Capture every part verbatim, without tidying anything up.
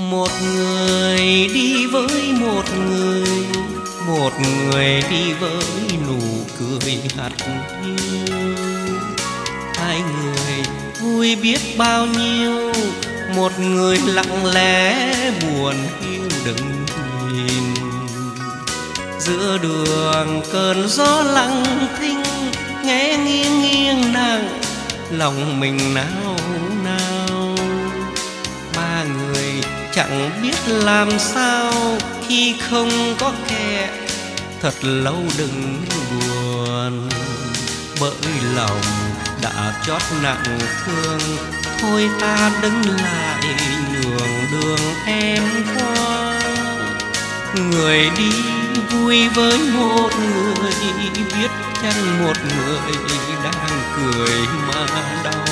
Một người đi với một người, một người đi với nụ cười hạt hiu. Hai người vui biết bao nhiêu, một người lặng lẽ buồn hiu đừng nhìn. Giữa đường cơn gió lặng thinh, nghe nghiêng nghiêng nặng, lòng mình nao nao. Ba người chẳng biết làm sao khi không có kẻ, thật lâu đừng buồn. Bởi lòng đã chót nặng thương, thôi ta đứng lại nhường đường em qua. Người đi vui với một người, biết chăng một người đang cười mà đau.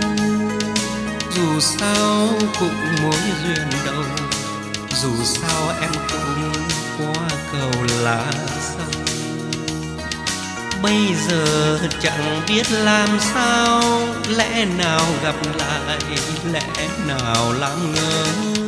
Dù sao cũng mối duyên đầu, dù sao em cũng qua cầu lá sông. Bây giờ chẳng biết làm sao, lẽ nào gặp lại, lẽ nào làm ngơ.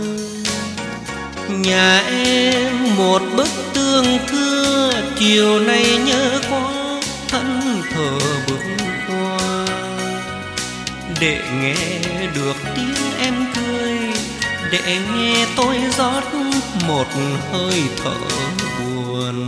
Nhà em một bức tường thưa, chiều nay nhớ quá thân thờ bước qua. Để nghe được tiếng em cười, để nghe tôi rót một hơi thở buồn.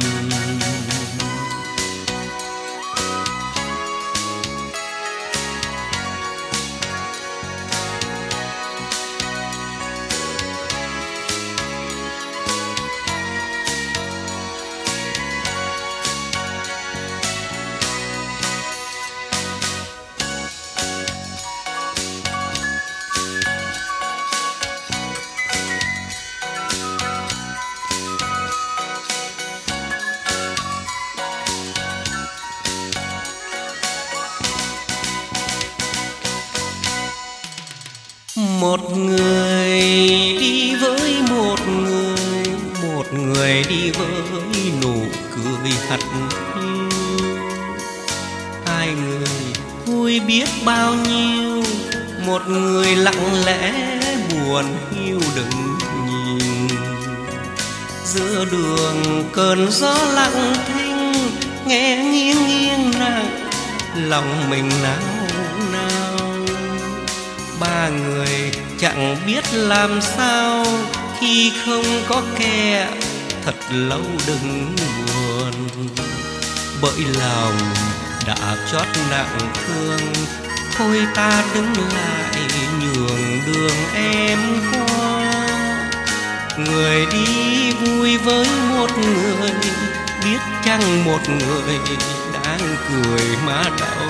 Một người đi với một người, một người đi với nụ cười hắt hiu. Hai người vui biết bao nhiêu, một người lặng lẽ buồn hiu đừng nhìn. Giữa đường cơn gió lặng thinh, nghe nghiêng nghiêng nặng, lòng mình nao nao. Ba người chẳng biết làm sao khi không có kẻ, thật lâu đừng buồn. Bởi lòng đã chót nặng thương, thôi ta đứng lại nhường đường em qua. Người đi vui với một người, biết chăng một người đang cười mà đau.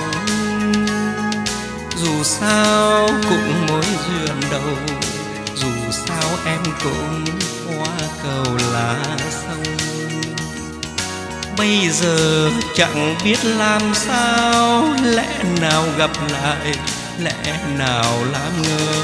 Dù sao cũng mối duyên đầu, dù sao em cũng qua cầu lá sông. Bây giờ chẳng biết làm sao, lẽ nào gặp lại, lẽ nào làm ngơ.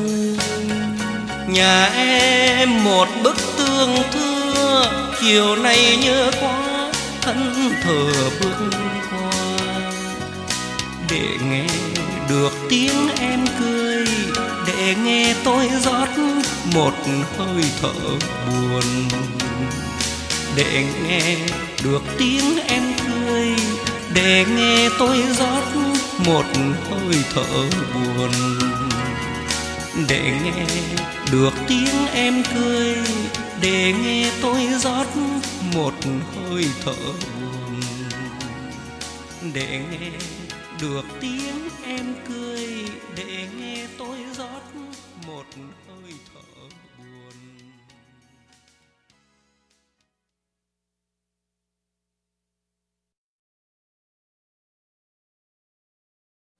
Nhà em một bức tường thưa, chiều nay nhớ quá thân thờ bước qua. Để nghe được tiếng em cười, để nghe tôi rót một hơi thở buồn. Để nghe được tiếng em cười, để nghe tôi rót một hơi thở buồn. Để nghe được tiếng em cười, để nghe tôi rót một hơi thở buồn. Để nghe được tiếng em cười, để nghe tôi rót một hơi thở buồn.